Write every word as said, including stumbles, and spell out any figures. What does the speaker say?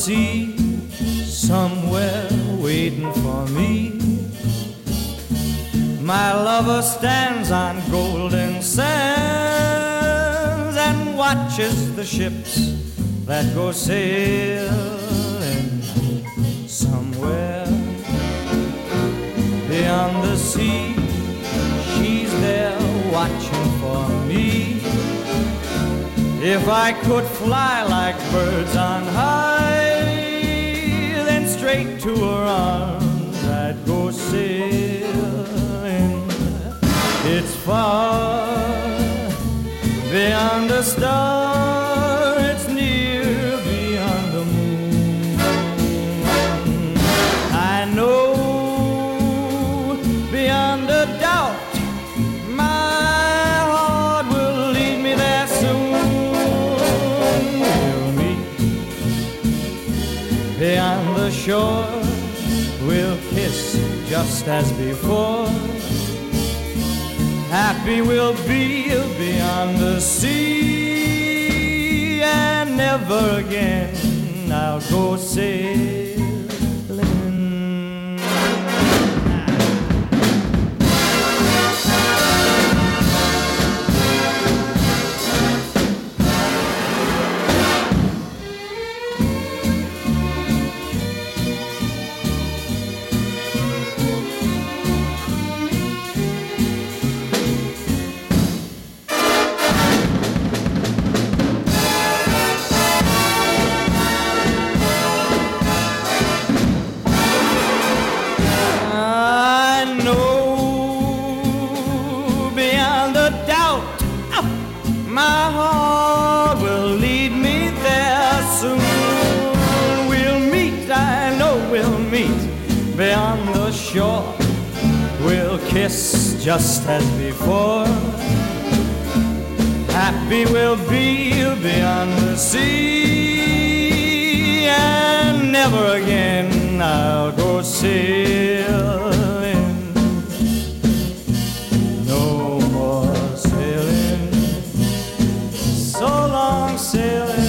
sea, somewhere waiting for me. My lover stands on golden sands and watches the ships that go sailing somewhere beyond the sea. She's there watching for me. If I could fly like birds on high, then straight to her arms I'd go sailing. It's far beyond the star, it's near beyond the moon. I know beyond a doubt my heart will lead me there soon. We'll meet beyond the shore, we'll kiss just as before. Happy we'll be beyond the sea, and never again I'll go sailing. My heart will lead me there soon. We'll meet, I know we'll meet beyond the shore. We'll kiss just as before. Happy we'll be beyond the sea, and never again I'll go sailing. No more sailing, so long sailing.